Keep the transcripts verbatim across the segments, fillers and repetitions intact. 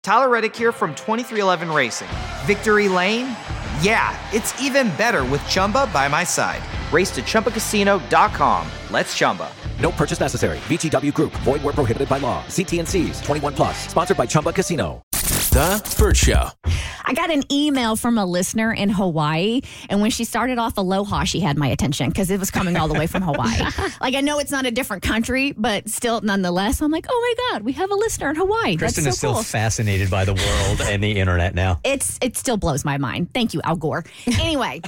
Tyler Reddick here from twenty-three eleven Racing. Victory Lane? Yeah, it's even better with Chumba by my side. Race to Chumba Casino dot com. Let's Chumba. No purchase necessary. V G W Group. Void where prohibited by law. See T and C's. twenty-one plus. Sponsored by Chumba Casino. The Bert Show. I got an email from a listener in Hawaii, and when she started off Aloha, she had my attention because it was coming all the way from Hawaii. Like, I know it's not a different country, but still, nonetheless, I'm like, oh my God, we have a listener in Hawaii. Kristen That's is so still cool. fascinated by the world and the internet now. It's It still blows my mind. Thank you, Al Gore. Anyway,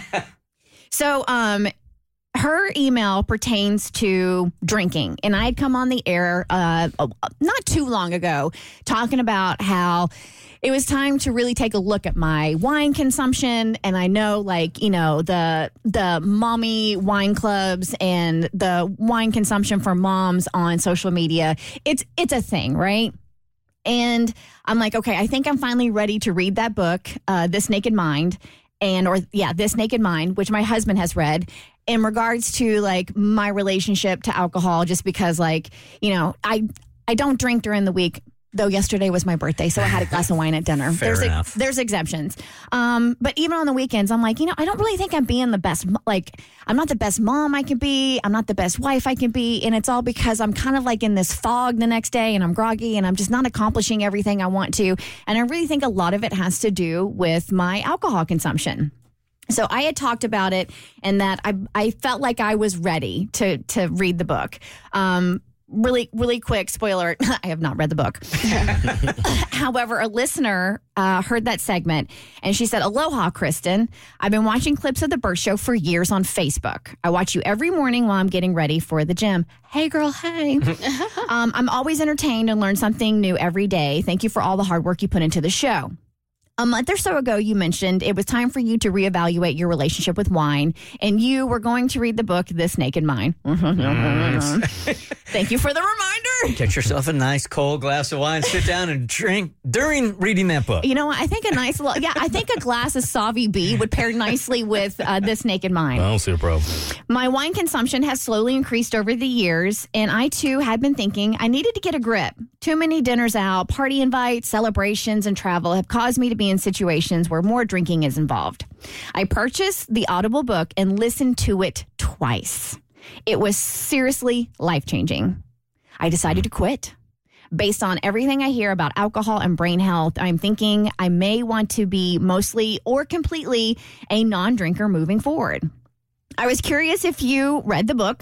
so um, her email pertains to drinking, and I had come on the air uh, not too long ago talking about how it was time to really take a look at my wine consumption. And I know, like, you know, the the mommy wine clubs and the wine consumption for moms on social media, it's it's a thing, right? And I'm like, okay, I think I'm finally ready to read that book, uh, This Naked Mind, and or yeah, This Naked Mind, which my husband has read, in regards to like my relationship to alcohol, just because, like, you know, I I don't drink during the week. Though yesterday was my birthday, so I had a glass of wine at dinner. Fair there's enough. A, there's exemptions. Um, but even on the weekends, I'm like, you know, I don't really think I'm being the best. Like, I'm not the best mom I can be. I'm not the best wife I can be. And it's all because I'm kind of like in this fog the next day, and I'm groggy, and I'm just not accomplishing everything I want to. And I really think a lot of it has to do with my alcohol consumption. So I had talked about it, and that I I felt like I was ready to to read the book. Um, Really, really quick, spoiler, I have not read the book. However, a listener uh, heard that segment, and she said, Aloha, Kristen. I've been watching clips of The Bert Show for years on Facebook. I watch you every morning while I'm getting ready for the gym. Hey, girl, hey. um, I'm always entertained and learn something new every day. Thank you for all the hard work you put into the show. A month or so ago, you mentioned it was time for you to reevaluate your relationship with wine, and you were going to read the book, This Naked Mind. Thank you for the reminder. Get yourself a nice cold glass of wine, sit down and drink during reading that book. You know what? I think a nice, lo- yeah, I think a glass of Savi B would pair nicely with uh, This Naked Mind. I don't see a problem. My wine consumption has slowly increased over the years, and I too had been thinking I needed to get a grip. Too many dinners out, party invites, celebrations, and travel have caused me to be in situations where more drinking is involved. I purchased the Audible book and listened to it twice. It was seriously life-changing. I decided to quit. Based on everything I hear about alcohol and brain health, I'm thinking I may want to be mostly or completely a non-drinker moving forward. I was curious if you read the book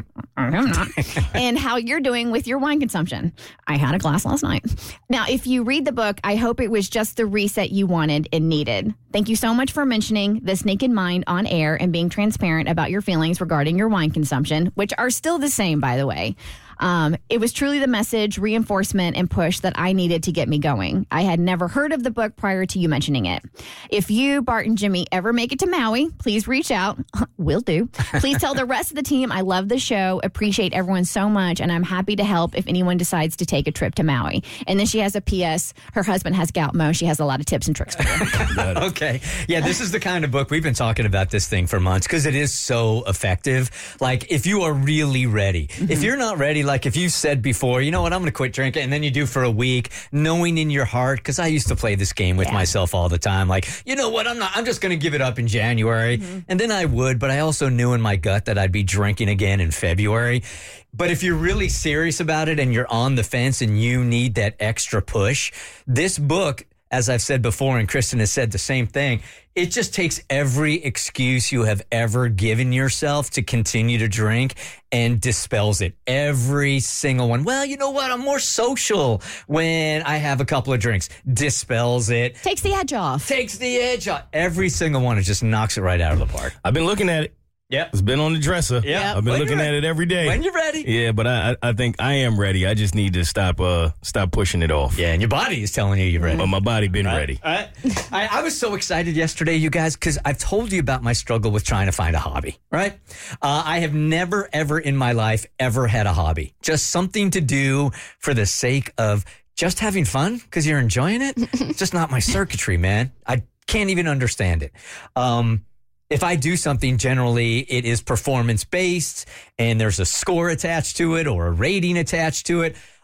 and how you're doing with your wine consumption. I had a glass last night. Now, if you read the book, I hope it was just the reset you wanted and needed. Thank you so much for mentioning This Naked Mind on air and being transparent about your feelings regarding your wine consumption, which are still the same, by the way. Um, it was truly the message, reinforcement, and push that I needed to get me going. I had never heard of the book prior to you mentioning it. If you, Bart, and Jimmy ever make it to Maui, please reach out. Will do. Please tell the rest of the team I love the show, appreciate everyone so much, and I'm happy to help if anyone decides to take a trip to Maui. And then she has a P S. Her husband has gout mo. She has a lot of tips and tricks for you. Okay. Yeah, this is the kind of book we've been talking about this thing for months because it is so effective. Like, if you are really ready, mm-hmm. if you're not ready, like if you said before, you know what, I'm going to quit drinking, and then you do for a week, knowing in your heart, because I used to play this game with yeah. myself all the time, like, you know what, I'm not, I'm just going to give it up in January, mm-hmm. and then I would, but I also knew in my gut that I'd be drinking again in February. But if you're really serious about it and you're on the fence and you need that extra push, this book, as I've said before, and Kristen has said the same thing, it just takes every excuse you have ever given yourself to continue to drink and dispels it. Every single one. Well, you know what? I'm more social when I have a couple of drinks. Dispels it. Takes the edge off. Takes the edge off. Every single one. It just knocks it right out of the park. I've been looking at it. Yep. It's been on the dresser. Yeah. I've been When looking you're at it every day. When you're ready. Yeah, but I, I think I am ready. I just need to stop uh stop pushing it off. Yeah, and your body is telling you you're ready. But my body been right. ready. Right. I, I was so excited yesterday, you guys, because I've told you about my struggle with trying to find a hobby, right? Uh, I have never, ever in my life ever had a hobby. Just something to do for the sake of just having fun because you're enjoying it. It's just not my circuitry, man. I can't even understand it. Um If I do something, generally it is performance-based and there's a score attached to it or a rating attached to it.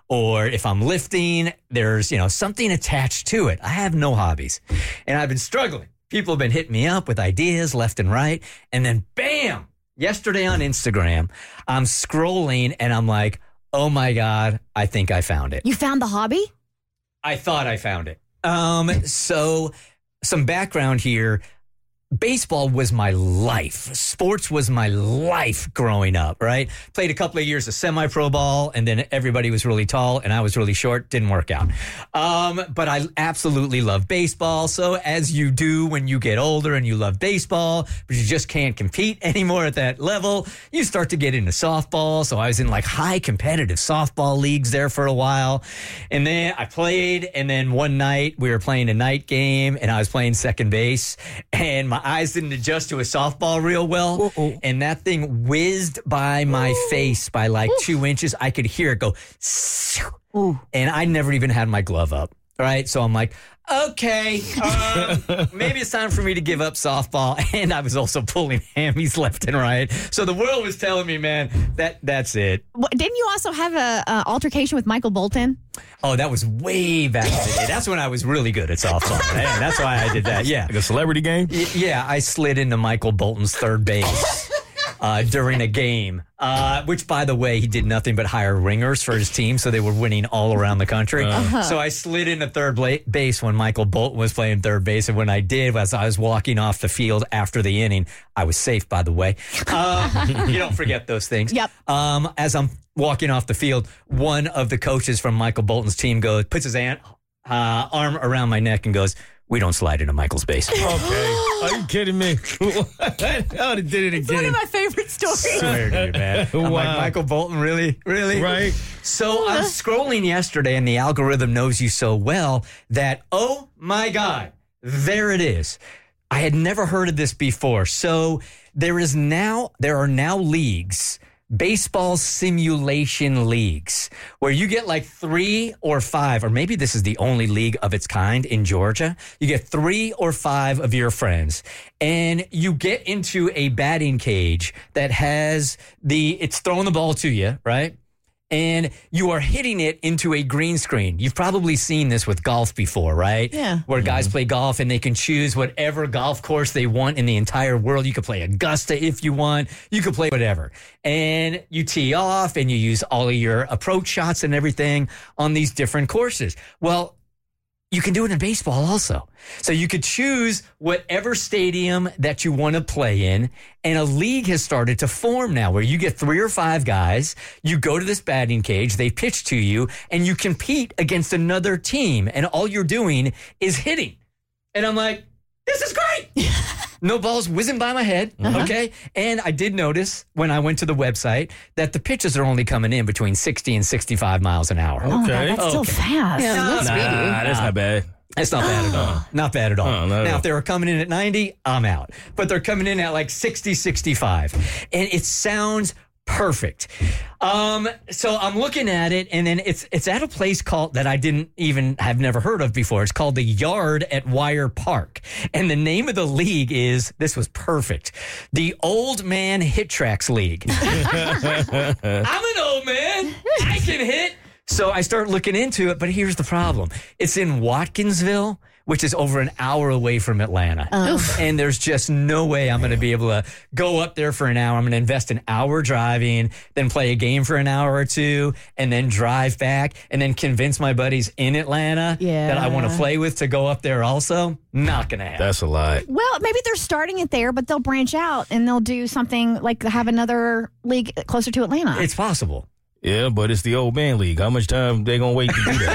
or if I'm lifting, there's, you know, something attached to it. I have no hobbies. And I've been struggling. People have been hitting me up with ideas left and right. And then bam, yesterday on Instagram, I'm scrolling and I'm like, oh my God, I think I found it. You found the hobby? I thought I found it. Um, so some background here. Baseball was my life. Sports was my life growing up, right? Played a couple of years of semi-pro ball, and then everybody was really tall, and I was really short. Didn't work out. Um, but I absolutely love baseball. So as you do when you get older and you love baseball, but you just can't compete anymore at that level, you start to get into softball. So I was in like high competitive softball leagues there for a while. And then I played, and then one night we were playing a night game, and I was playing second base, and my eyes didn't adjust to a softball real well, Uh-oh. and that thing whizzed by my Ooh. face by like Ooh. two inches. I could hear it go, Ooh. and I never even had my glove up. Right, so I'm like, okay, um, maybe it's time for me to give up softball. And I was also pulling hammies left and right. So the world was telling me, man, that that's it. Well, didn't you also have a, a altercation with Michael Bolton? Oh, that was way back in the day. That's when I was really good at softball. Man, that's why I did that. Yeah, like a celebrity game. Y- yeah, I slid into Michael Bolton's third base. Uh, during a game, uh, which, by the way, he did nothing but hire ringers for his team, so they were winning all around the country. Uh-huh. So I slid into third bla- base when Michael Bolton was playing third base, and when I did, as I was walking off the field after the inning, I was safe, by the way. Uh, you don't forget those things. Yep. Um, as I'm walking off the field, one of the coaches from Michael Bolton's team goes, puts his aunt, uh, arm around my neck and goes, "We don't slide into Michael's base." Okay. Are you kidding me? I did it again. It's one of my favorite stories. Swear to you, man. I'm Wow. like, Michael Bolton, really? Really? Right. So I'm scrolling yesterday, and the algorithm knows you so well that, oh my God, there it is. I had never heard of this before. So there is now, there are now leagues, baseball simulation leagues, where you get like three or five, or maybe this is the only league of its kind in Georgia. You get three or five of your friends, and you get into a batting cage that has the, it's throwing the ball to you, right? And you are hitting it into a green screen. You've probably seen this with golf before, right? Yeah. Where guys play golf and they can choose whatever golf course they want in the entire world. You could play Augusta if you want. You could play whatever. And you tee off and you use all of your approach shots and everything on these different courses. Well, you can do it in baseball also. So you could choose whatever stadium that you want to play in, and a league has started to form now where you get three or five guys, you go to this batting cage, they pitch to you, and you compete against another team, and all you're doing is hitting. And I'm like, this is great. No balls whizzing by my head, uh-huh. okay? And I did notice when I went to the website that the pitches are only coming in between sixty and sixty-five miles an hour. Okay. Oh, that's okay. still fast. Yeah, that's Nah, speedy. that's not bad. It's not bad at all. Not bad at all. Oh, no, now, no. if they were coming in at ninety, I'm out. But they're coming in at like sixty, sixty-five. And it sounds perfect. Um, so I'm looking at it, and then it's it's at a place called that I didn't even have never heard of before. It's called the Yard at Wire Park. And the name of the league is, this was perfect, the Old Man Hit Tracks League. I'm an old man. I can hit. So I start looking into it, but here's the problem. It's in Watkinsville, which is over an hour away from Atlanta. Oh. And there's just no way I'm going to be able to go up there for an hour. I'm going to invest an hour driving, then play a game for an hour or two, and then drive back, and then convince my buddies in Atlanta Yeah. that I want to play with to go up there also. Not going to happen. That's a lot. Well, maybe they're starting it there, but they'll branch out and they'll do something like have another league closer to Atlanta. It's possible. Yeah, but it's the old man league. How much time they gonna wait to do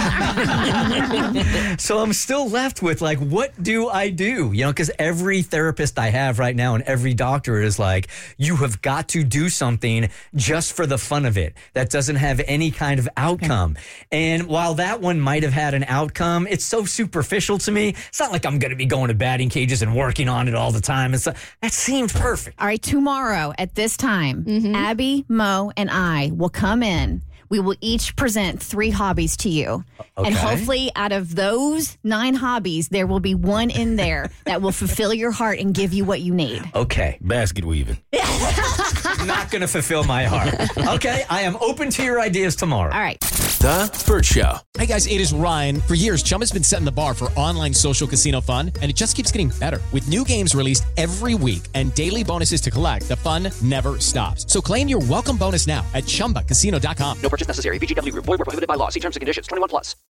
that? So I'm still left with, like, what do I do? You know, because every therapist I have right now and every doctor is like, you have got to do something just for the fun of it that doesn't have any kind of outcome. And while that one might have had an outcome, it's so superficial to me. It's not like I'm going to be going to batting cages and working on it all the time. It's, that seemed perfect. All right, tomorrow at this time, Abby, Mo, and I will come in. We will each present three hobbies to you. Okay. And hopefully out of those nine hobbies, there will be one in there that will fulfill your heart and give you what you need. Okay. Basket weaving. Not going to fulfill my heart. Okay. I am open to your ideas tomorrow. All right. The Burt Show. Hey guys, it is Ryan. For years, Chumba's been setting the bar for online social casino fun, and it just keeps getting better. With new games released every week and daily bonuses to collect, the fun never stops. So claim your welcome bonus now at chumba casino dot com. No purchase necessary. V G W Group. Void where prohibited by law. See terms and conditions. twenty-one plus.